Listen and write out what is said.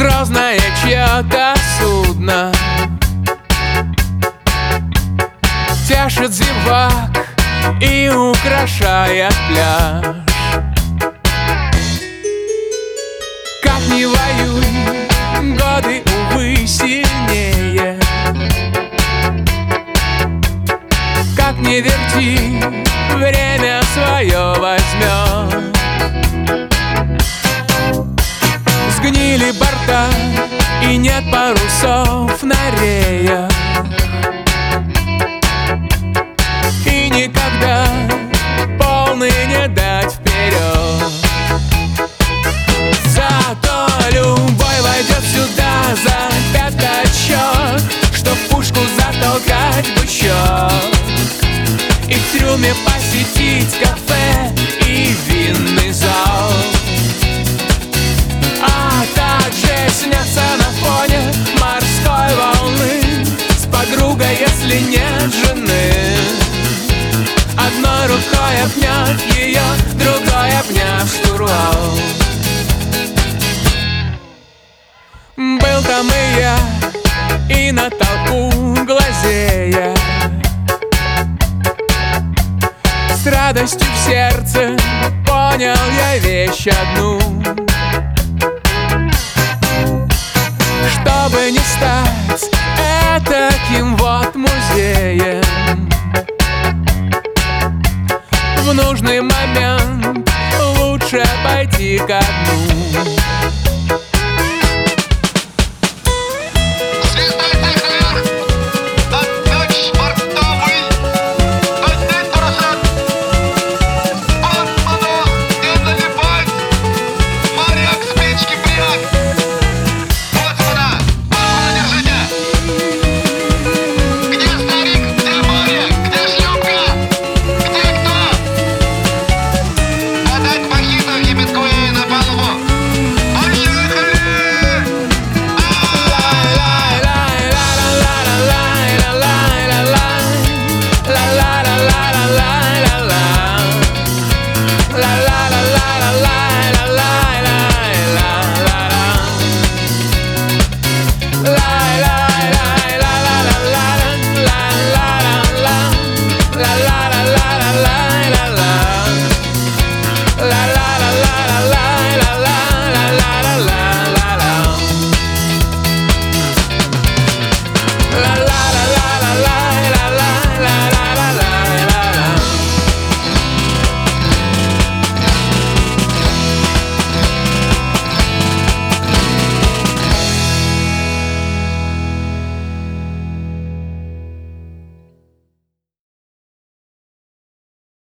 Грозное чье-то судно тешит зевак и украшает пляж. Как ни воюй, годы, увы, сильнее. Как ни верти, время свое возьмет. Сгнили борта, и нет парусов на реях. И никогда полный не дать вперед. Зато любой войдет сюда за пятачок, чтоб в пушку затолкать бычок и в трюме посетить кафе и винный зал. А также сняться на фоне морской волны с подругой, если нет жены. Одной рукой обнять ее, другой обняв штурвал. Был там и я, и на толпу глазея, с радостью в сердце понял я вещь одну: чтобы не стать этаким вот музеем, в нужный момент лучше пойти ко дну.